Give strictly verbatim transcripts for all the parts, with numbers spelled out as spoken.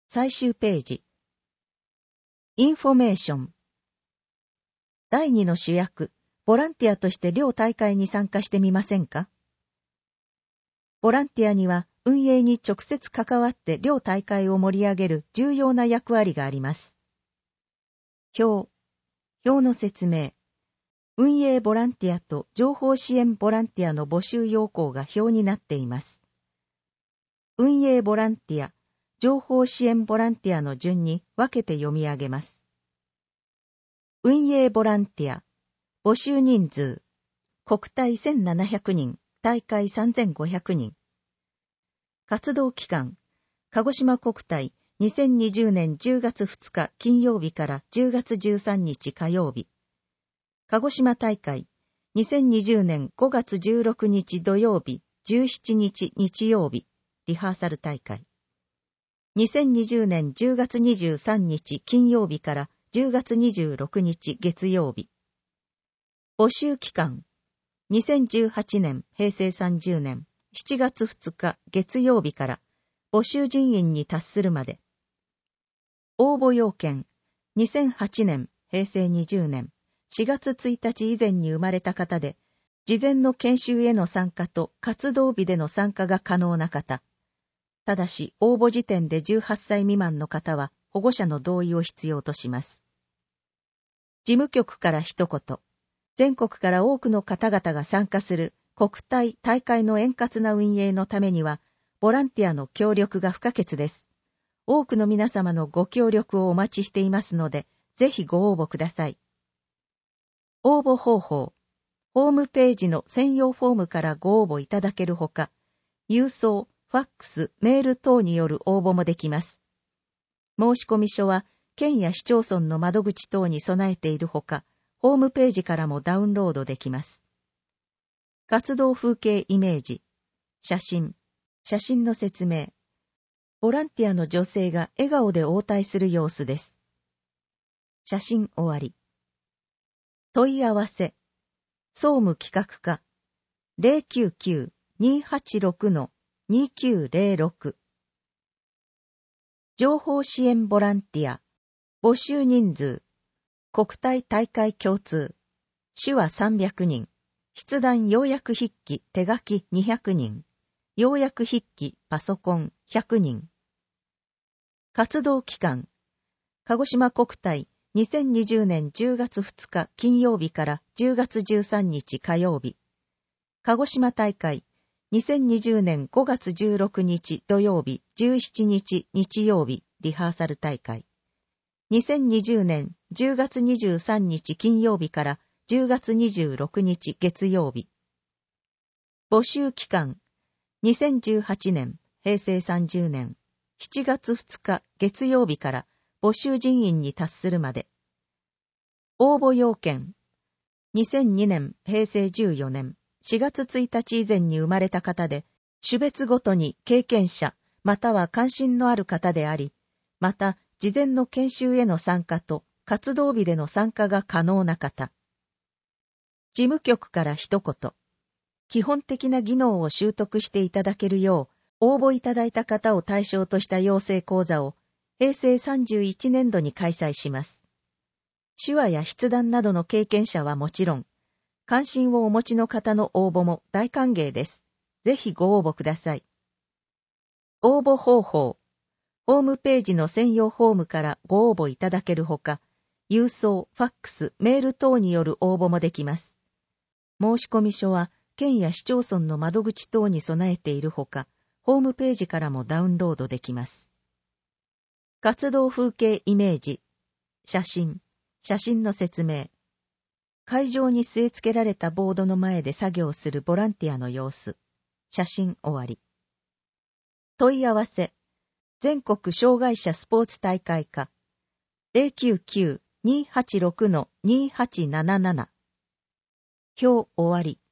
最終ページ。インフォメーション。だいにの主役、ボランティアとして両大会に参加してみませんか？ボランティアには運営に直接関わって両大会を盛り上げる重要な役割があります。表。表の説明。運営ボランティアと情報支援ボランティアの募集要項が表になっています。運営ボランティア、情報支援ボランティアの順に分けて読み上げます。運営ボランティア、募集人数、国体せんななひゃくにん、大会さんぜんごひゃくにん。活動期間、鹿児島国体にせんにじゅうねんじゅうがつふつか金曜日からじゅうがつじゅうさんにち火曜日。鹿児島大会にせんにじゅうねんごがつじゅうろくにち土曜日、じゅうしちにち日曜日、リハーサル大会。にせんにじゅうねんじゅうがつにじゅうさんにち金曜日からじゅうがつにじゅうろくにち月曜日。募集期間。にせんじゅうはちねんへいせいさんじゅうねんしちがつふつか月曜日から募集人員に達するまで。応募要件。にせんはちねんへいせいにじゅうねんしがつついたち以前に生まれた方で、事前の研修への参加と活動日での参加が可能な方。ただし、応募時点でじゅうはっさい未満の方は保護者の同意を必要とします。事務局から一言。全国から多くの方々が参加する国体大会の円滑な運営のためには、ボランティアの協力が不可欠です。多くの皆様のご協力をお待ちしていますので、ぜひご応募ください。応募方法。ホームページの専用フォームからご応募いただけるほか、郵送、ファックス、メール等による応募もできます。申込書は、県や市町村の窓口等に備えているほか、ホームページからもダウンロードできます。活動風景イメージ。写真。写真の説明。ボランティアの女性が笑顔で応対する様子です。写真終わり。問い合わせ。総務企画課。ゼロきゅうきゅう にーはちろく にーきゅうゼロろく。情報支援ボランティア。募集人数。国体大会共通。手話さんびゃくにん。筆談要約筆記手書きにひゃくにん。要約筆記パソコンひゃくにん。活動期間。鹿児島国体にせんにじゅうねんじゅうがつふつか金曜日からじゅうがつじゅうさんにち火曜日。鹿児島大会にせんにじゅうねんごがつじゅうろくにち土曜日じゅうしちにち日曜日リハーサル大会。にせんにじゅうねんじゅうがつにじゅうさんにち金曜日からじゅうがつにじゅうろくにち月曜日。募集期間。にせんじゅうはちねんへいせいさんじゅうねんしちがつふつか月曜日から募集人員に達するまで。応募要件。にせんにねんへいせいじゅうよねんしがつついたち以前に生まれた方で、種別ごとに経験者または関心のある方であり、また事前の研修への参加と活動日での参加が可能な方。事務局から一言。基本的な技能を習得していただけるよう、応募いただいた方を対象とした養成講座をへいせいさんじゅういちねんどに開催します。手話や筆談などの経験者はもちろん、関心をお持ちの方の応募も大歓迎です。ぜひご応募ください。応募方法。ホームページの専用フォームからご応募いただけるほか、郵送、ファックス、メール等による応募もできます。申込書は、県や市町村の窓口等に備えているほか、ホームページからもダウンロードできます。活動風景イメージ。写真。写真の説明。会場に据え付けられたボードの前で作業するボランティアの様子。写真終わり。問い合わせ。全国障害者スポーツ大会課。ゼロきゅうきゅう にーはちろく にーはちなななな。表終わり。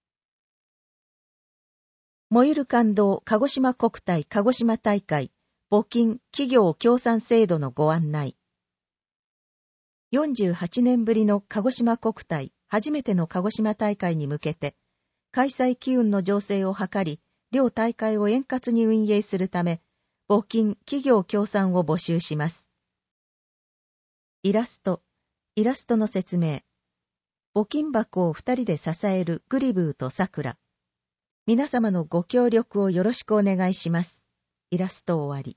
燃ゆる感動鹿児島国体鹿児島大会募金企業協賛制度のご案内。よんじゅうはちねんぶりの鹿児島国体初めての鹿児島大会に向けて、開催機運の醸成を図り、両大会を円滑に運営するため、 募金、企業協賛を募集します。イラスト、イラストの説明。募金箱を二人で支えるグリブーとサクラ。皆様のご協力をよろしくお願いします。イラスト終わり。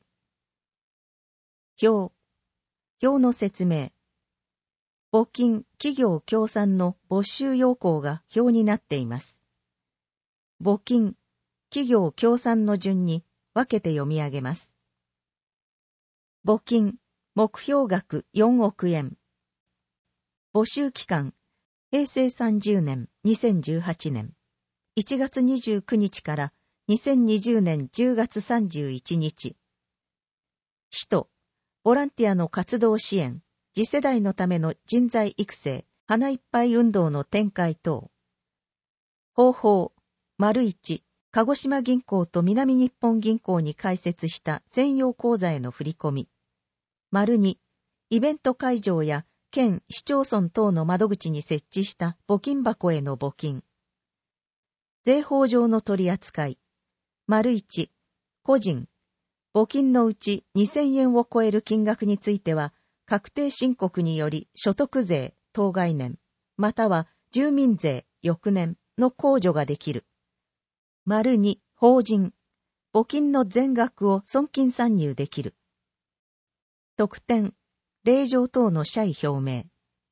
表。表の説明。募金、企業協賛の募集要項が表になっています。募金、企業協賛の順に分けて読み上げます。募金、目標額よんおくえん。募集期間、へいせいさんじゅうねん、にせんじゅうはちねん。いちがつにじゅうくにちからにせんにじゅうねんじゅうがつさんじゅういちにち。使途、ボランティアの活動支援、次世代のための人材育成、花いっぱい運動の展開等。方法、丸一、鹿児島銀行と南日本銀行に開設した専用口座への振り込み。丸二、イベント会場や県市町村等の窓口に設置した募金箱への募金。税法上の取り扱い。丸一、個人。募金のうちにせんえんを超える金額については、確定申告により所得税、当該年、または住民税、翌年の控除ができる。丸二、法人。募金の全額を損金算入できる。特典。令状等の謝意表明。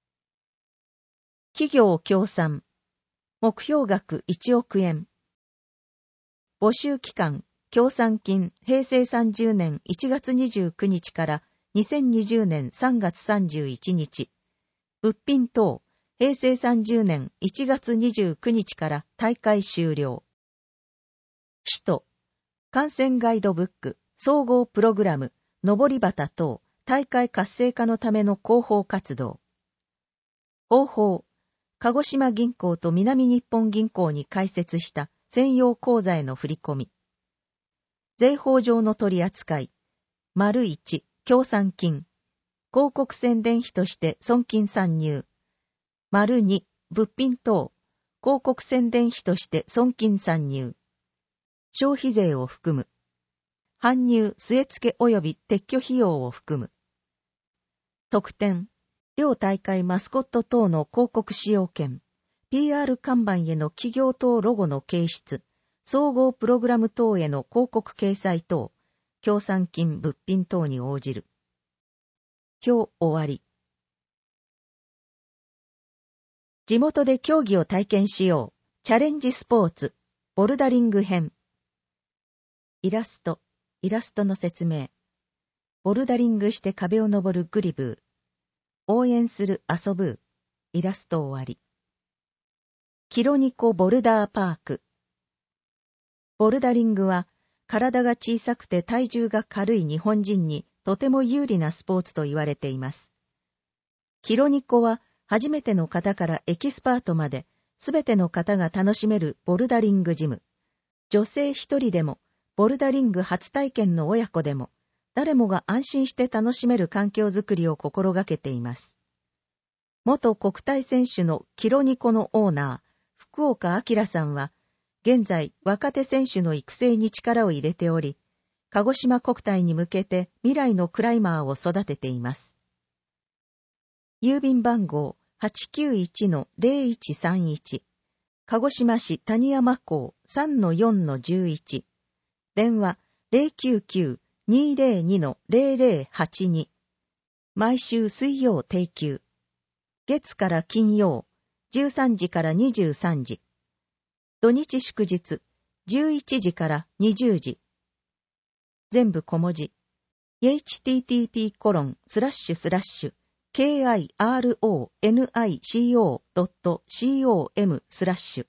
企業協賛。目標額いちおくえん。募集期間、協賛金、へいせいさんじゅうねんいちがつにじゅうくにちからにせんにじゅうねんさんがつさんじゅういちにち。物品等、へいせいさんじゅうねんいちがつにじゅうくにちから大会終了。使途、観戦ガイドブック、総合プログラム、上り旗等、大会活性化のための広報活動。方法、鹿児島銀行と南日本銀行に開設した専用口座への振り込み。税法上の取り扱い。丸一、協賛金。広告宣伝費として損金算入。丸二、物品等。広告宣伝費として損金算入。消費税を含む。搬入、据え付け及び撤去費用を含む。特典。両大会マスコット等の広告使用権。ピーアール 看板への企業等ロゴの掲出。総合プログラム等への広告掲載等。協賛金物品等に応じる。表終わり。地元で競技を体験しよう。チャレンジスポーツ。ボルダリング編。イラスト。イラストの説明。ボルダリングして壁を登るグリブー。応援する遊ぶ。イラスト終わり。キロニコボルダーパーク。ボルダリングは、体が小さくて体重が軽い日本人にとても有利なスポーツと言われています。キロニコは、初めての方からエキスパートまで、すべての方が楽しめるボルダリングジム。女性一人でも、ボルダリング初体験の親子でも、誰もが安心して楽しめる環境づくりを心がけています。元国体選手のキロニコのオーナー、福岡明さんは、現在若手選手の育成に力を入れており、鹿児島国体に向けて未来のクライマーを育てています。郵便番号 はちきゅういちのゼロいちさんいち、鹿児島市谷山港 さんのよんのじゅういち、電話 ゼロきゅうきゅう にゼロにのゼロゼロはちに、毎週水曜定休。月から金曜、じゅうさんじからにじゅうさんじ。土日祝日、じゅういちじからにじゅうじ。全部小文字。エイチティーティーピーコロンスラッシュスラッシュ ケーアイアールオーエヌアイシーオードットコム スラッシュ。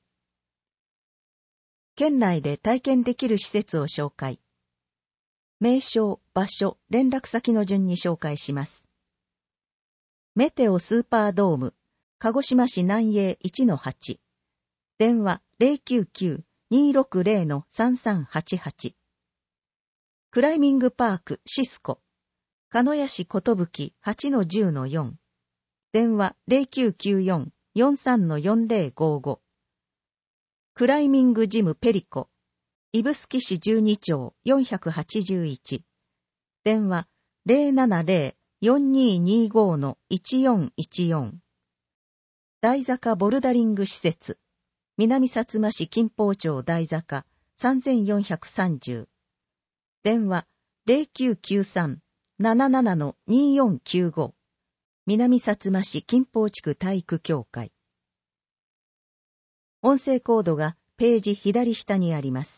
県内で体験できる施設を紹介。名称、場所、連絡先の順に紹介します。メテオスーパードーム、鹿児島市南営 いちのはち。電話 ゼロきゅうきゅう にろくゼロのさんさんはちはち。クライミングパークシスコ、鹿屋市ことぶき はちのじゅうのよん。電話 ゼロきゅうきゅうよん よんさんのよんゼロごご。クライミングジムペリコ、指宿市じゅうにちょうよんひゃくはちじゅういち。 電話 ゼロななゼロ よんにーにーご のいちよんいちよん。大坂ボルダリング施設。南薩摩市金峰町大坂さんぜんよんひゃくさんじゅう。電話 ゼロきゅうきゅうさん なななな のにーよんきゅうご。南薩摩市金峰地区体育協会。音声コードがページ左下にあります。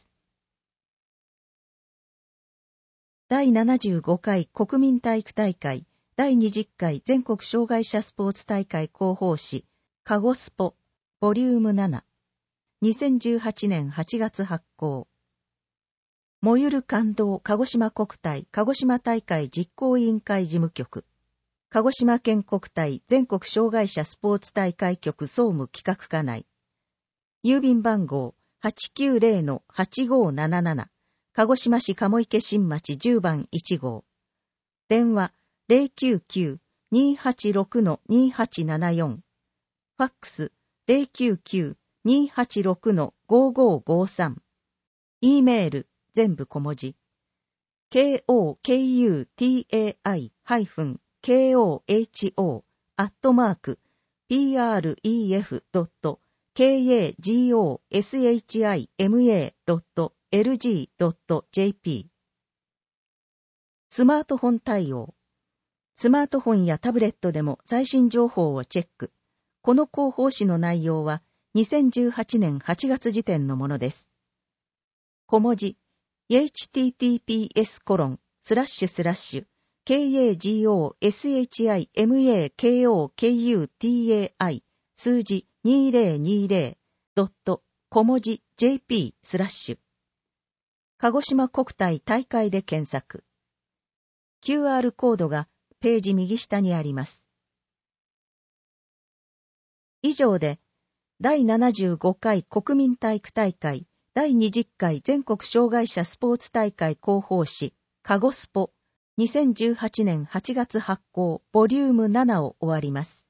だいななじゅうごかい国民体育大会だいにじゅっかい全国障害者スポーツ大会広報誌カゴスポボリュームなな。にせんじゅうはちねんはちがつ発行。燃ゆる感動鹿児島国体鹿児島大会実行委員会事務局。鹿児島県国体全国障害者スポーツ大会局総務企画課内。郵便番号 はちきゅうゼロ はちごーなななな。鹿児島市鴨池新町じゅうばんいちごう。電話 ゼロきゅうきゅう にーはちろく にーはちななよん。ファックス ゼロきゅうきゅう にーはちろく ごーごーごーさん。E メール全部小文字。kokutai-koho アットマーク pref.kagosima.lg.jp スマートフォン対応。スマートフォンやタブレットでも最新情報をチェック。この広報誌の内容はにせんじゅうはちねんはちがつ時点のものです。小文字 エイチティーティーピーエス コロンスラッシュスラッシュ kagoshimakokutai 数字にせんにじゅうドット小文字 jp スラッシュ鹿児島国体大会で検索。キューアール コードがページ右下にあります。以上でだいななじゅうごかい国民体育大会だいにじゅっかい全国障害者スポーツ大会広報誌カゴスポにせんじゅうはちねんはちがつ発行ボリュームななを終わります。